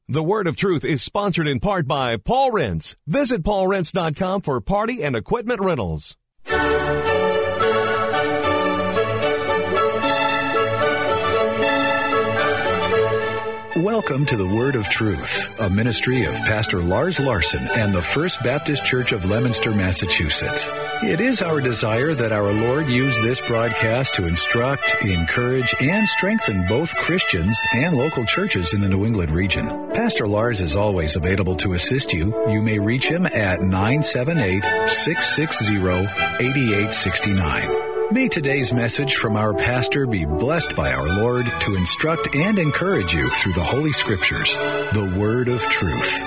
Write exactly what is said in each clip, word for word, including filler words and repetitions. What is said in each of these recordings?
The Word of Truth is sponsored in part by Paul Rents. Visit paul rents dot com for party and equipment rentals. Welcome to the Word of Truth, a ministry of Pastor Lars Larson and the First Baptist Church of Leominster, Massachusetts. It is our desire that our Lord use this broadcast to instruct, encourage, and strengthen both Christians and local churches in the New England region. Pastor Lars is always available to assist you. You may reach him at nine seven eight, six six zero, eight eight six nine. May today's message from our pastor be blessed by our Lord to instruct and encourage you through the Holy Scriptures, the Word of Truth.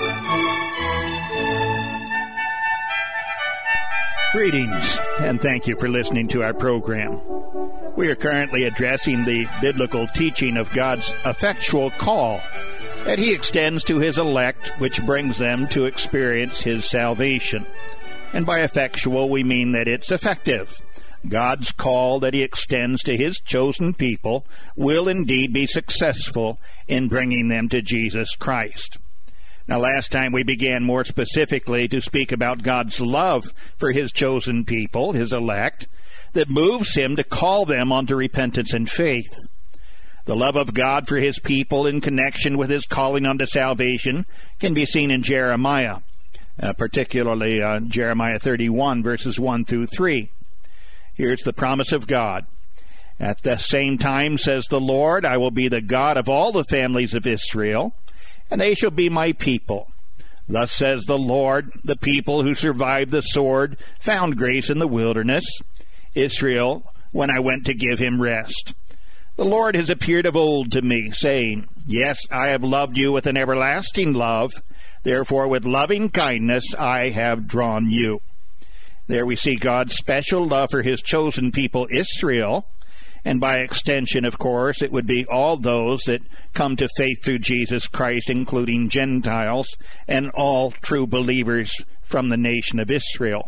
Greetings, and thank you for listening to our program. We are currently addressing the biblical teaching of God's effectual call that He extends to His elect, which brings them to experience His salvation. And by effectual, we mean that it's effective. God's call that He extends to His chosen people will indeed be successful in bringing them to Jesus Christ. Now, last time we began more specifically to speak about God's love for His chosen people, His elect, that moves Him to call them unto repentance and faith. The love of God for His people in connection with His calling unto salvation can be seen in Jeremiah, uh, particularly uh, Jeremiah thirty-one, verses one through three. Here's the promise of God. At the same time, says the Lord, I will be the God of all the families of Israel, and they shall be my people. Thus says the Lord, the people who survived the sword found grace in the wilderness, Israel, when I went to give him rest. The Lord has appeared of old to me, saying, Yes, I have loved you with an everlasting love, therefore with loving kindness I have drawn you. There we see God's special love for His chosen people, Israel, and by extension, of course, it would be all those that come to faith through Jesus Christ, including Gentiles and all true believers from the nation of Israel.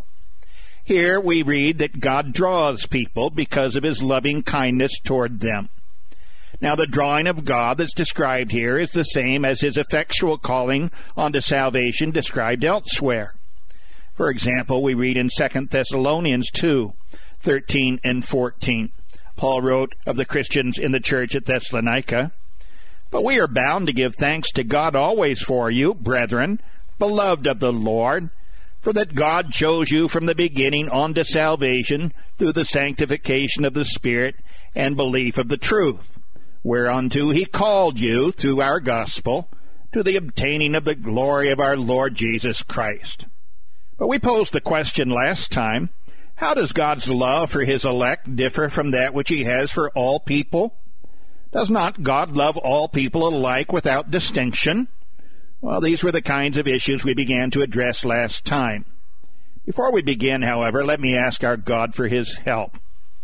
Here we read that God draws people because of His loving kindness toward them. Now, the drawing of God that's described here is the same as His effectual calling unto salvation described elsewhere. For example, we read in Second Thessalonians two, thirteen and fourteen. Paul wrote of the Christians in the church at Thessalonica, But we are bound to give thanks to God always for you, brethren, beloved of the Lord, for that God chose you from the beginning unto salvation through the sanctification of the Spirit and belief of the truth, whereunto He called you through our gospel to the obtaining of the glory of our Lord Jesus Christ. But we posed the question last time, how does God's love for His elect differ from that which He has for all people? Does not God love all people alike without distinction? Well, these were the kinds of issues we began to address last time. Before we begin, however, let me ask our God for His help.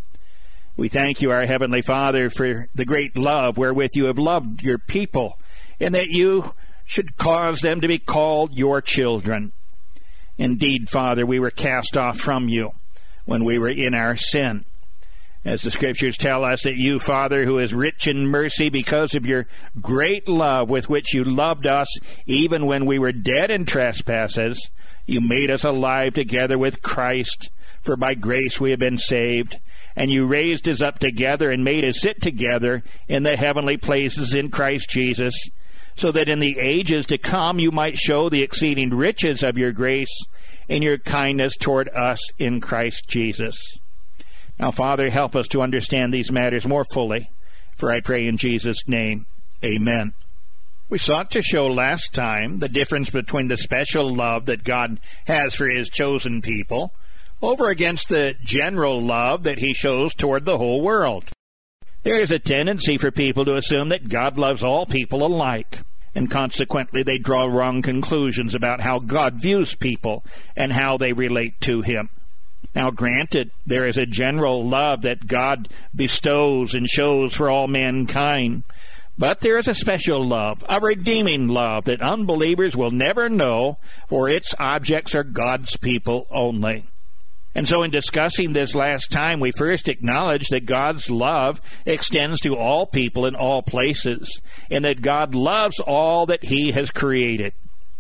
We thank you, our Heavenly Father, for the great love wherewith you have loved your people, and that you should cause them to be called your children. Indeed, Father, we were cast off from you when we were in our sin. As the Scriptures tell us that you, Father, who is rich in mercy because of your great love with which you loved us, even when we were dead in trespasses, you made us alive together with Christ, for by grace we have been saved. And you raised us up together and made us sit together in the heavenly places in Christ Jesus, so that in the ages to come you might show the exceeding riches of your grace and your kindness toward us in Christ Jesus. Now, Father, help us to understand these matters more fully, for I pray in Jesus' name, amen. We sought to show last time the difference between the special love that God has for His chosen people over against the general love that He shows toward the whole world. There is a tendency for people to assume that God loves all people alike, and consequently they draw wrong conclusions about how God views people and how they relate to Him. Now, granted, there is a general love that God bestows and shows for all mankind, but there is a special love, a redeeming love that unbelievers will never know, for its objects are God's people only. And so in discussing this last time, we first acknowledged that God's love extends to all people in all places, and that God loves all that He has created.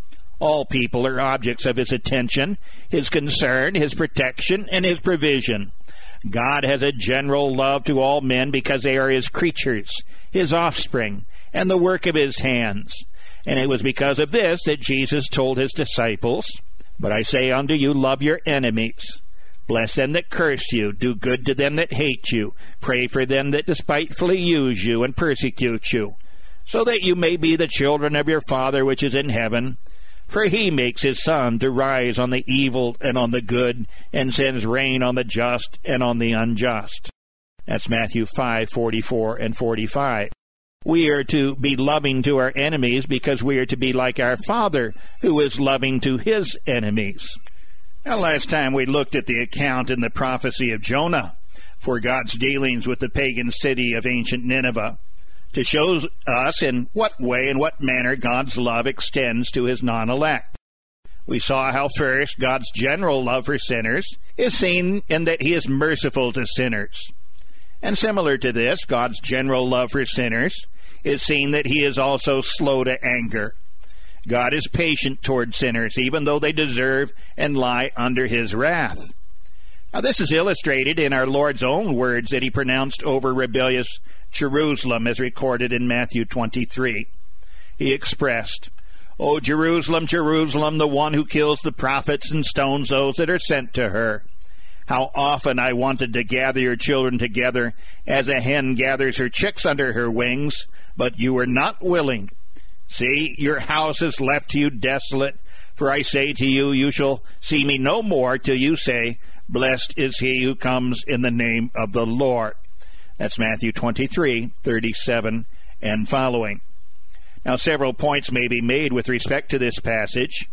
All people are objects of His attention, His concern, His protection, and His provision. God has a general love to all men because they are His creatures, His offspring, and the work of His hands. And it was because of this that Jesus told His disciples, "But I say unto you, love your enemies. Bless them that curse you. Do good to them that hate you. Pray for them that despitefully use you and persecute you, so that you may be the children of your Father which is in heaven. For He makes His sun to rise on the evil and on the good, and sends rain on the just and on the unjust." That's Matthew five, forty-four and forty-five. We are to be loving to our enemies because we are to be like our Father, who is loving to His enemies. Now, last time we looked at the account in the prophecy of Jonah for God's dealings with the pagan city of ancient Nineveh, to show us in what way and what manner God's love extends to His non-elect. We saw how first God's general love for sinners is seen in that He is merciful to sinners. And similar to this, God's general love for sinners is seen that He is also slow to anger. God is patient toward sinners, even though they deserve and lie under His wrath. Now, this is illustrated in our Lord's own words that He pronounced over rebellious Jerusalem, as recorded in Matthew twenty-three. He expressed, "O Jerusalem, Jerusalem, the one who kills the prophets and stones those that are sent to her. How often I wanted to gather your children together, as a hen gathers her chicks under her wings, but you were not willing. See, your house is left to you desolate. For I say to you, you shall see me no more till you say, Blessed is he who comes in the name of the Lord." That's Matthew twenty-three, thirty-seven and following. Now, several points may be made with respect to this passage.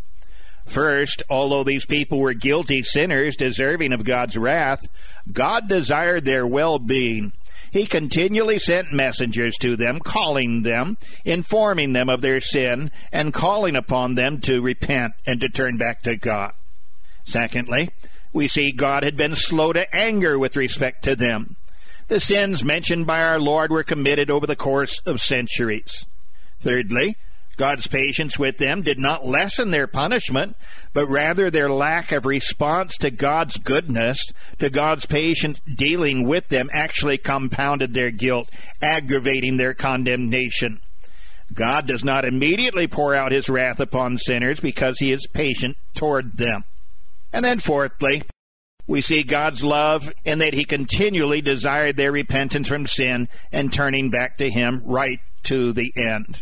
First, although these people were guilty sinners deserving of God's wrath, God desired their well-being. He continually sent messengers to them, calling them, informing them of their sin, and calling upon them to repent and to turn back to God. Secondly, we see God had been slow to anger with respect to them. The sins mentioned by our Lord were committed over the course of centuries. Thirdly, God's patience with them did not lessen their punishment, but rather their lack of response to God's goodness, to God's patient dealing with them, actually compounded their guilt, aggravating their condemnation. God does not immediately pour out His wrath upon sinners because He is patient toward them. And then fourthly, we see God's love in that He continually desired their repentance from sin and turning back to Him right to the end.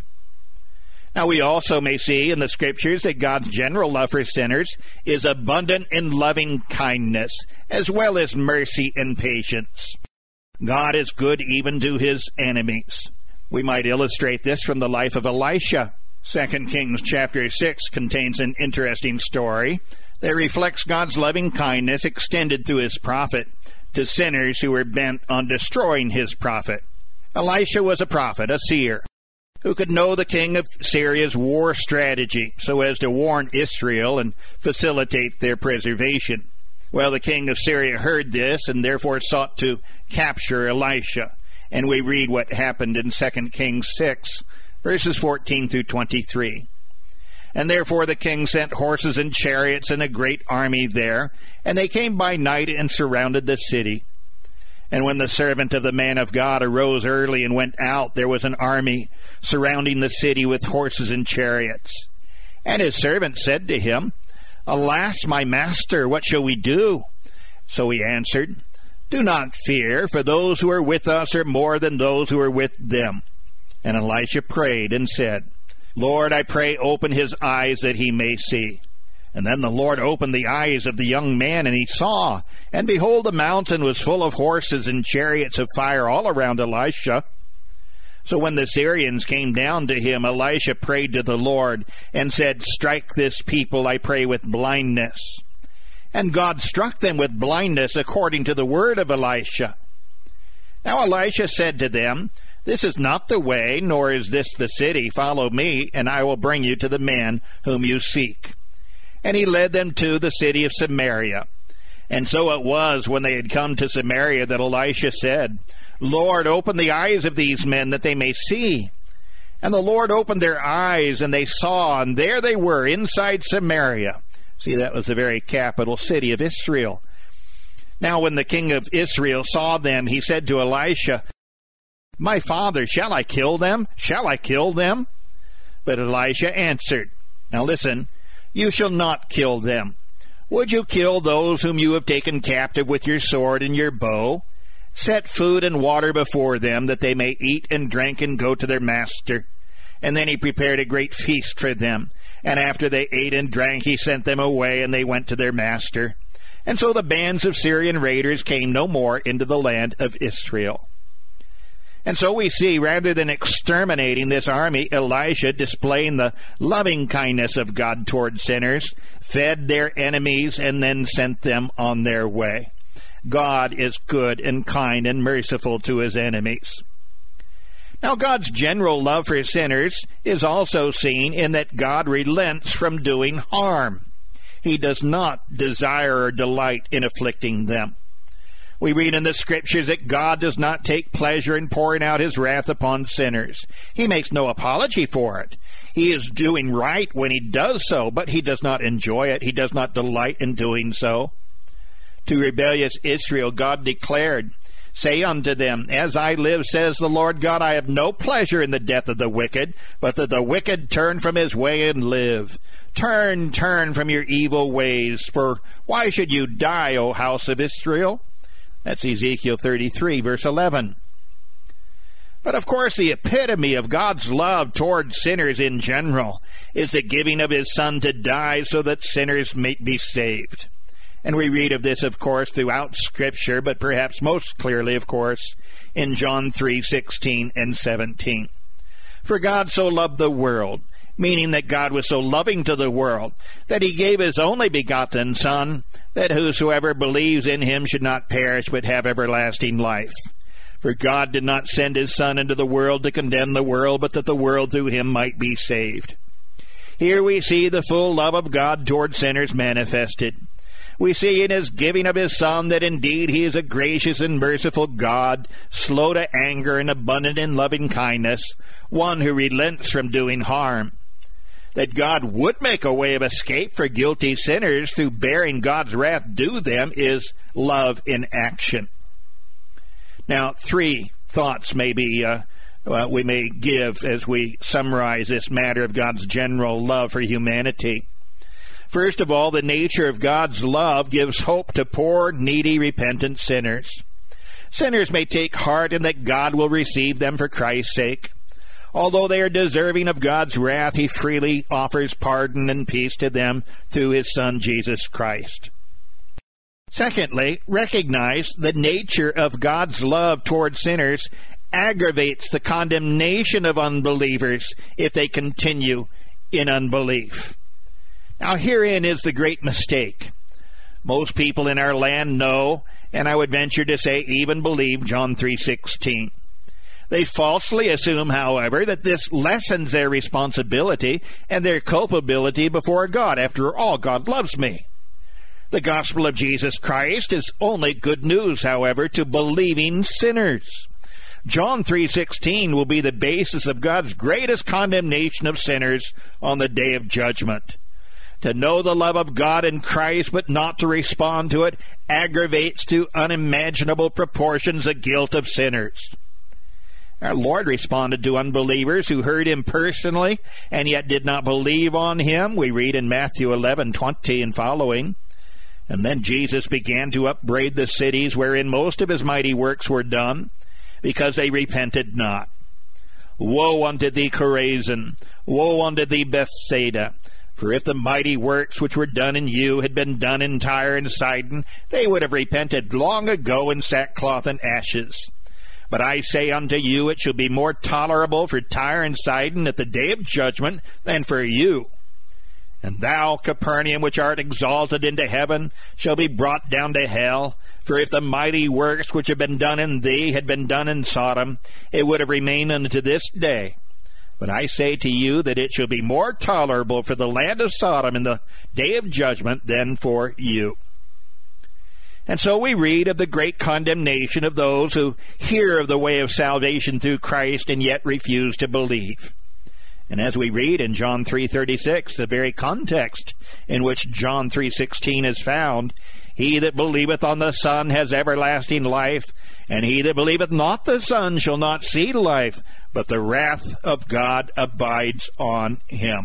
Now, we also may see in the Scriptures that God's general love for sinners is abundant in loving kindness, as well as mercy and patience. God is good even to His enemies. We might illustrate this from the life of Elisha. Second Kings chapter six contains an interesting story that reflects God's loving kindness extended through His prophet to sinners who were bent on destroying His prophet. Elisha was a prophet, a seer, who could know the king of Syria's war strategy so as to warn Israel and facilitate their preservation. Well, the king of Syria heard this and therefore sought to capture Elisha. And we read what happened in Second Kings six, verses fourteen through twenty-three. "And therefore the king sent horses and chariots and a great army there, and they came by night and surrounded the city. And when the servant of the man of God arose early and went out, there was an army surrounding the city with horses and chariots. And his servant said to him, Alas, my master, what shall we do? So he answered, Do not fear, for those who are with us are more than those who are with them. And Elisha prayed and said, Lord, I pray, open his eyes that he may see. And then the Lord opened the eyes of the young man, and he saw. And behold, the mountain was full of horses and chariots of fire all around Elisha. So when the Syrians came down to him, Elisha prayed to the Lord and said, Strike this people, I pray, with blindness. And God struck them with blindness according to the word of Elisha. Now Elisha said to them, This is not the way, nor is this the city. Follow me, and I will bring you to the man whom you seek. And he led them to the city of Samaria. And so it was when they had come to Samaria that Elisha said, Lord, open the eyes of these men that they may see. And the Lord opened their eyes, and they saw, and there they were inside Samaria. See, that was the very capital city of Israel. Now when the king of Israel saw them, he said to Elisha, My father, shall I kill them? Shall I kill them? But Elisha answered, Now listen, you shall not kill them. Would you kill those whom you have taken captive with your sword and your bow? Set food and water before them, that they may eat and drink and go to their master. And then he prepared a great feast for them. And after they ate and drank, he sent them away, and they went to their master. And so the bands of Syrian raiders came no more into the land of Israel. And so we see, rather than exterminating this army, Elisha displaying the loving kindness of God toward sinners, fed their enemies, and then sent them on their way. God is good and kind and merciful to his enemies. Now, God's general love for sinners is also seen in that God relents from doing harm. He does not desire or delight in afflicting them. We read in the Scriptures that God does not take pleasure in pouring out his wrath upon sinners. He makes no apology for it. He is doing right when he does so, but he does not enjoy it. He does not delight in doing so. To rebellious Israel, God declared, Say unto them, As I live, says the Lord God, I have no pleasure in the death of the wicked, but that the wicked turn from his way and live. Turn, turn from your evil ways, for why should you die, O house of Israel? That's Ezekiel thirty-three, verse eleven. But of course, the epitome of God's love toward sinners in general is the giving of his Son to die so that sinners may be saved. And we read of this, of course, throughout Scripture, but perhaps most clearly, of course, in John three sixteen and seventeen. For God so loved the world, meaning that God was so loving to the world, that he gave his only begotten Son, that whosoever believes in him should not perish but have everlasting life. For God did not send his Son into the world to condemn the world, but that the world through him might be saved. Here we see the full love of God toward sinners manifested. We see in his giving of his Son that indeed he is a gracious and merciful God, slow to anger and abundant in loving kindness, one who relents from doing harm. That God would make a way of escape for guilty sinners through bearing God's wrath due them is love in action. Now, three thoughts maybe uh, uh, we may give as we summarize this matter of God's general love for humanity. First of all, the nature of God's love gives hope to poor, needy, repentant sinners. Sinners may take heart in that God will receive them for Christ's sake. Although they are deserving of God's wrath, he freely offers pardon and peace to them through his Son, Jesus Christ. Secondly, recognize the nature of God's love toward sinners aggravates the condemnation of unbelievers if they continue in unbelief. Now, herein is the great mistake. Most people in our land know, and I would venture to say even believe, John three sixteen. They falsely assume, however, that this lessens their responsibility and their culpability before God. After all, God loves me. The gospel of Jesus Christ is only good news, however, to believing sinners. John three sixteen will be the basis of God's greatest condemnation of sinners on the day of judgment. To know the love of God in Christ but not to respond to it aggravates to unimaginable proportions the guilt of sinners. Our Lord responded to unbelievers who heard him personally and yet did not believe on him. We read in Matthew eleven twenty and following. And then Jesus began to upbraid the cities wherein most of his mighty works were done, because they repented not. Woe unto thee, Chorazin! Woe unto thee, Bethsaida! For if the mighty works which were done in you had been done in Tyre and Sidon, they would have repented long ago in sackcloth and ashes. But I say unto you, it shall be more tolerable for Tyre and Sidon at the day of judgment than for you. And thou, Capernaum, which art exalted into heaven, shall be brought down to hell. For if the mighty works which have been done in thee had been done in Sodom, it would have remained unto this day. But I say to you that it shall be more tolerable for the land of Sodom in the day of judgment than for you. And so we read of the great condemnation of those who hear of the way of salvation through Christ and yet refuse to believe. And as we read in John three thirty-six, the very context in which John three sixteen is found, he that believeth on the Son has everlasting life, and he that believeth not the Son shall not see life, but the wrath of God abides on him.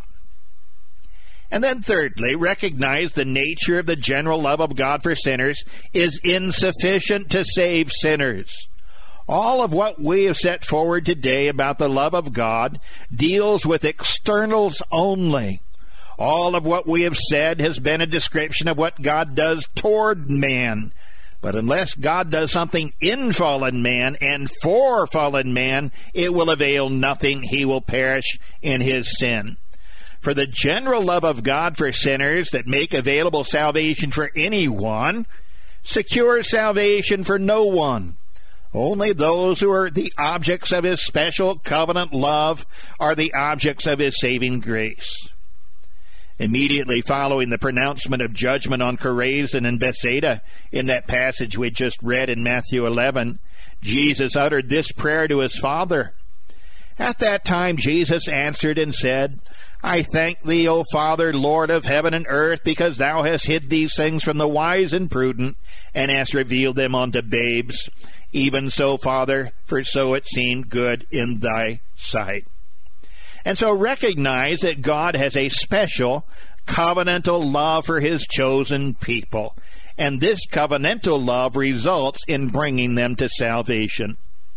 And then thirdly, recognize the nature of the general love of God for sinners is insufficient to save sinners. All of what we have set forward today about the love of God deals with externals only. All of what we have said has been a description of what God does toward man. But unless God does something in fallen man and for fallen man, it will avail nothing. He will perish in his sin. For the general love of God for sinners that make available salvation for anyone secures salvation for no one. Only those who are the objects of his special covenant love are the objects of his saving grace. Immediately following the pronouncement of judgment on Chorazin and Bethsaida in that passage we just read in Matthew eleven, Jesus uttered this prayer to his Father. At that time Jesus answered and said, I thank thee, O Father, Lord of heaven and earth, because thou hast hid these things from the wise and prudent, and hast revealed them unto babes. Even so, Father, for so it seemed good in thy sight. And so recognize that God has a special covenantal love for his chosen people. And this covenantal love results in bringing them to salvation.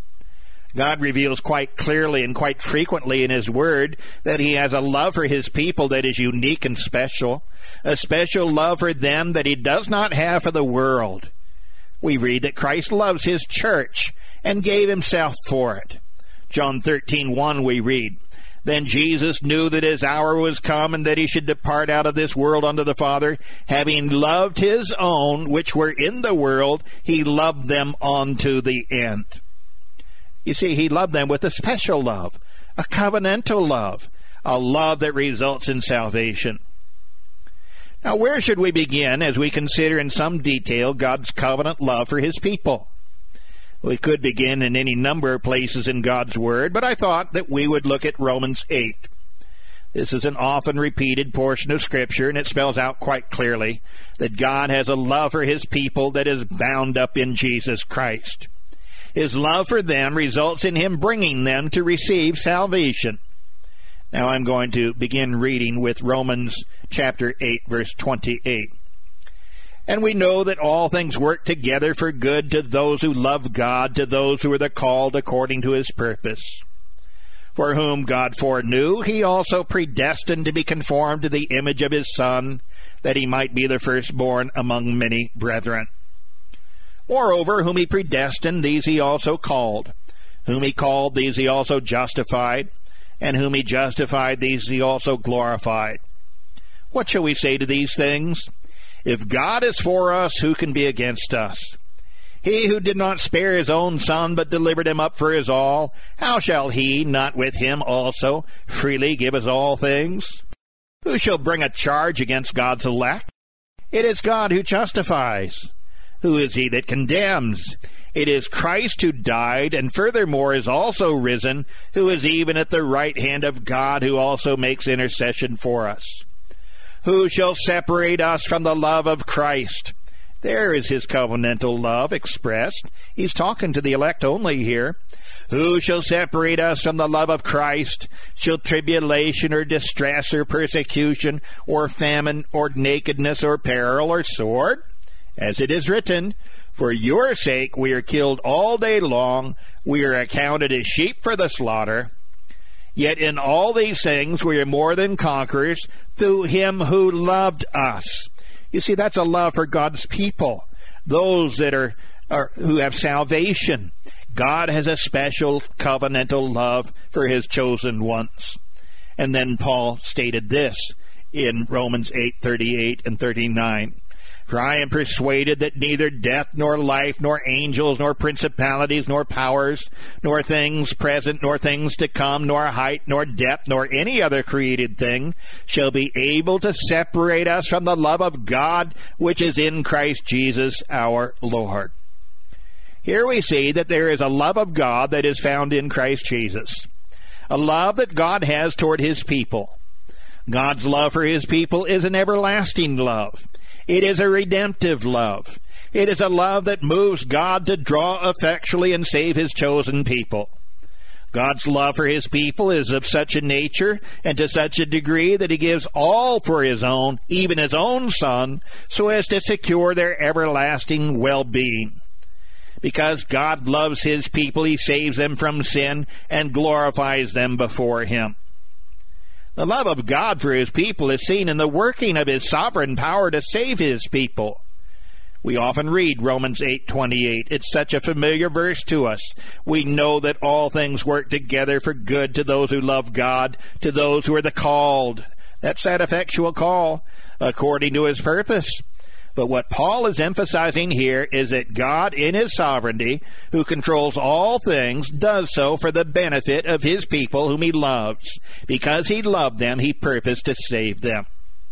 God reveals quite clearly and quite frequently in his word that he has a love for his people that is unique and special, a special love for them that he does not have for the world. We read that Christ loves his church and gave himself for it. John thirteen one we read, Then Jesus knew that his hour was come, and that he should depart out of this world unto the Father. Having loved his own, which were in the world, he loved them unto the end. You see, he loved them with a special love, a covenantal love, a love that results in salvation. Now, where should we begin as we consider in some detail God's covenant love for his people? We could begin in any number of places in God's Word, but I thought that we would look at Romans eight. This is an often repeated portion of Scripture, and it spells out quite clearly that God has a love for his people that is bound up in Jesus Christ. His love for them results in him bringing them to receive salvation. Now I'm going to begin reading with Romans chapter eight, verse twenty-eight. And we know that all things work together for good to those who love God, to those who are the called according to his purpose. For whom God foreknew, he also predestined to be conformed to the image of his Son, that he might be the firstborn among many brethren. Moreover, whom he predestined, these he also called. Whom he called, these he also justified. And whom he justified, these he also glorified. What shall we say to these things? If God is for us, who can be against us? He who did not spare his own Son, but delivered him up for us all, how shall he not with him also freely give us all things? Who shall bring a charge against God's elect? It is God who justifies. Who is he that condemns? It is Christ who died, and furthermore is also risen, who is even at the right hand of God, who also makes intercession for us. Who shall separate us from the love of Christ? There is his covenantal love expressed. He's talking to the elect only here. Who shall separate us from the love of Christ? Shall tribulation or distress or persecution or famine or nakedness or peril or sword? As it is written, For your sake we are killed all day long, we are accounted as sheep for the slaughter. Yet in all these things we are more than conquerors through him who loved us. You see, that's a love for God's people, those that are, are who have salvation. God has a special covenantal love for his chosen ones. And then Paul stated this in Romans eight thirty-eight and thirty-nine. For I am persuaded that neither death, nor life, nor angels, nor principalities, nor powers, nor things present, nor things to come, nor height, nor depth, nor any other created thing shall be able to separate us from the love of God which is in Christ Jesus our Lord. Here we see that there is a love of God that is found in Christ Jesus, a love that God has toward his people. God's love for his people is an everlasting love. It is a redemptive love. It is a love that moves God to draw effectually and save his chosen people. God's love for his people is of such a nature and to such a degree that he gives all for his own, even his own Son, so as to secure their everlasting well-being. Because God loves his people, he saves them from sin and glorifies them before him. The love of God for his people is seen in the working of his sovereign power to save his people. We often read Romans eight twenty-eight. It's such a familiar verse to us. We know that all things work together for good to those who love God, to those who are the called. That's that effectual call, according to his purpose. But what Paul is emphasizing here is that God, in his sovereignty, who controls all things, does so for the benefit of his people whom he loves. Because he loved them, he purposed to save them.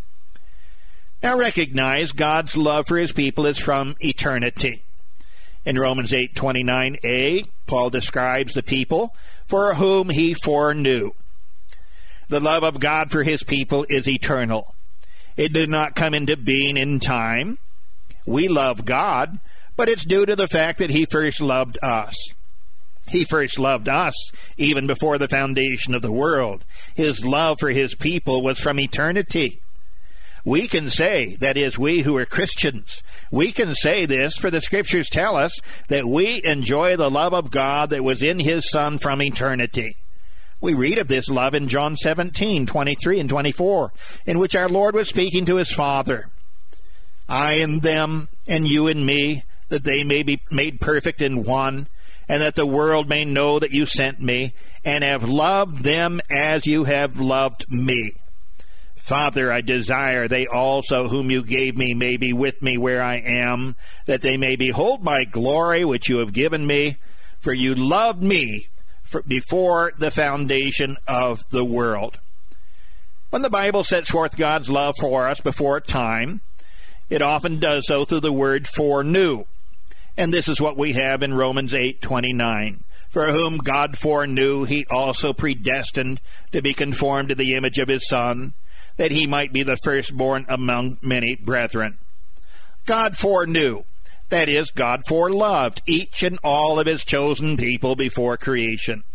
Now recognize God's love for his people is from eternity. In Romans eight twenty-nine a, Paul describes the people for whom he foreknew. The love of God for his people is eternal. It did not come into being in time. We love God, but it's due to the fact that he first loved us. He first loved us even before the foundation of the world. His love for his people was from eternity. We can say, that is, we who are Christians, we can say this, for the Scriptures tell us that we enjoy the love of God that was in his Son from eternity. We read of this love in John seventeen, twenty-three and twenty-four, in which our Lord was speaking to his Father. I in them, and you in me, that they may be made perfect in one, and that the world may know that you sent me, and have loved them as you have loved me. Father, I desire they also whom you gave me may be with me where I am, that they may behold my glory which you have given me, for you loved me before the foundation of the world. When the Bible sets forth God's love for us before time, it often does so through the word foreknew. And this is what we have in Romans eight twenty-nine. For whom God foreknew, he also predestined to be conformed to the image of his Son, that he might be the firstborn among many brethren. God foreknew. That is, God foreloved each and all of his chosen people before creation.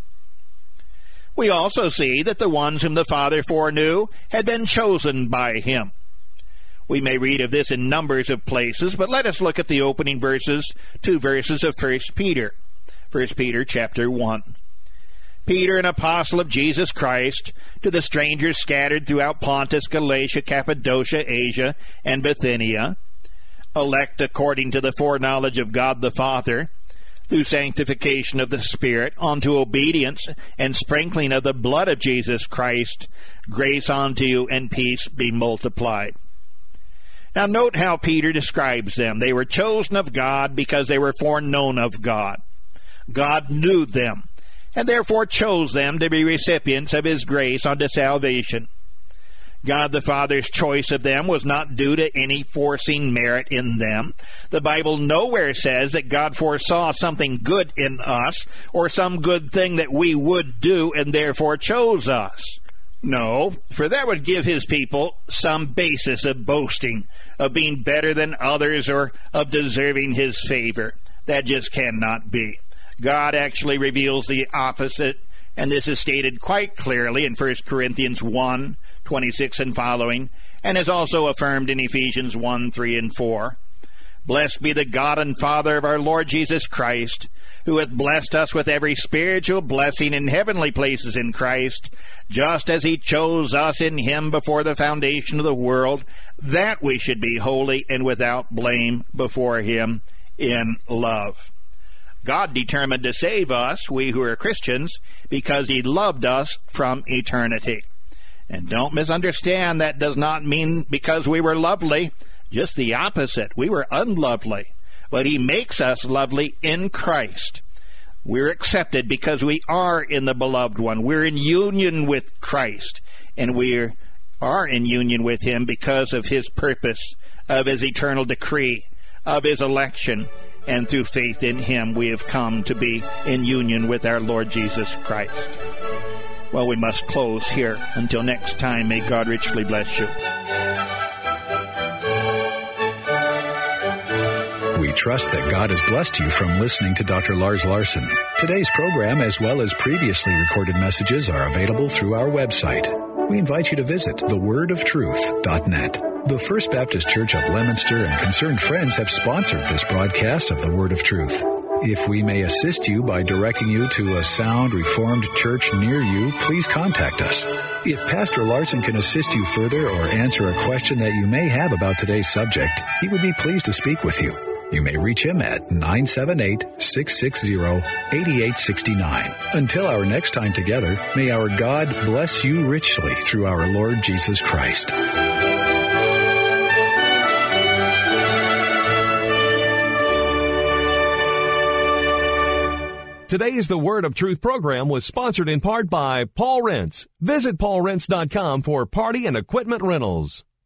We also see that the ones whom the Father foreknew had been chosen by him. We may read of this in numbers of places, but let us look at the opening verses, two verses of First Peter. First Peter chapter one. Peter, an apostle of Jesus Christ, to the strangers scattered throughout Pontus, Galatia, Cappadocia, Asia, and Bithynia, elect according to the foreknowledge of God the Father, through sanctification of the Spirit, unto obedience and sprinkling of the blood of Jesus Christ, grace unto you and peace be multiplied. Now note how Peter describes them. They were chosen of God because they were foreknown of God. God knew them, and therefore chose them to be recipients of his grace unto salvation. God the Father's choice of them was not due to any foreseen merit in them. The Bible nowhere says that God foresaw something good in us or some good thing that we would do and therefore chose us. No, for that would give his people some basis of boasting, of being better than others, or of deserving his favor. That just cannot be. God actually reveals the opposite, and this is stated quite clearly in First Corinthians one, twenty-six and following, and is also affirmed in Ephesians one, three and four. Blessed be the God and Father of our Lord Jesus Christ, who hath blessed us with every spiritual blessing in heavenly places in Christ, just as he chose us in him before the foundation of the world, that we should be holy and without blame before him in love. God determined to save us, we who are Christians, because he loved us from eternity. And don't misunderstand, that does not mean because we were lovely. Just the opposite. We were unlovely, but he makes us lovely in Christ. We're accepted because we are in the beloved one. We're in union with Christ, and we are in union with him because of his purpose, of his eternal decree, of his election, and through faith in him we have come to be in union with our Lord Jesus Christ. Well, we must close here. Until next time, may God richly bless you. We trust that God has blessed you from listening to Doctor Lars Larson. Today's program, as well as previously recorded messages, are available through our website. We invite you to visit the word of truth dot net. The First Baptist Church of Leominster and concerned friends have sponsored this broadcast of the Word of Truth. If we may assist you by directing you to a sound Reformed church near you, please contact us. If Pastor Larson can assist you further or answer a question that you may have about today's subject, he would be pleased to speak with you. You may reach him at nine seven eight, six six zero, eight eight six nine. Until our next time together, may our God bless you richly through our Lord Jesus Christ. Today's The Word of Truth program was sponsored in part by Paul Rents. Visit paul rents dot com for party and equipment rentals.